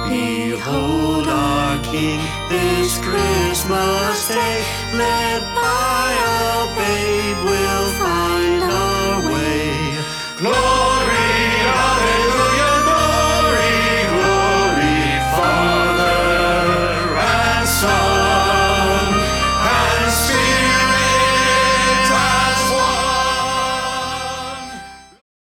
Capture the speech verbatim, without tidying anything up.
Behold our King this Christmas day, led by a babe we'll find our way. Glory